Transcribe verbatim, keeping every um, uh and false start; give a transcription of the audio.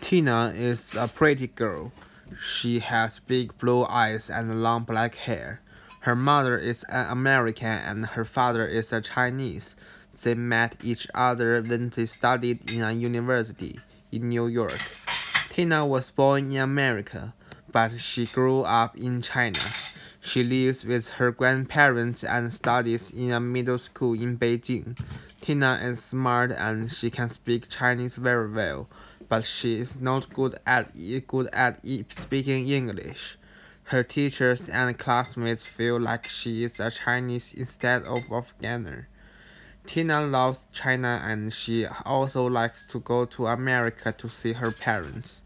Tina is a pretty girl. She has big blue eyes and long black hair. Her mother is an American and her father is a Chinese. They met each other when they studied in a university in New York. Tina was born in America, but she grew up in China. She lives with her grandparents and studies in a middle school in Beijing. Tina is smart and she can speak Chinese very well, but she is not good at good at speaking English. Her teachers and classmates feel like she is a Chinese instead of Afghaner. Tina loves China and she also likes to go to America to see her parents.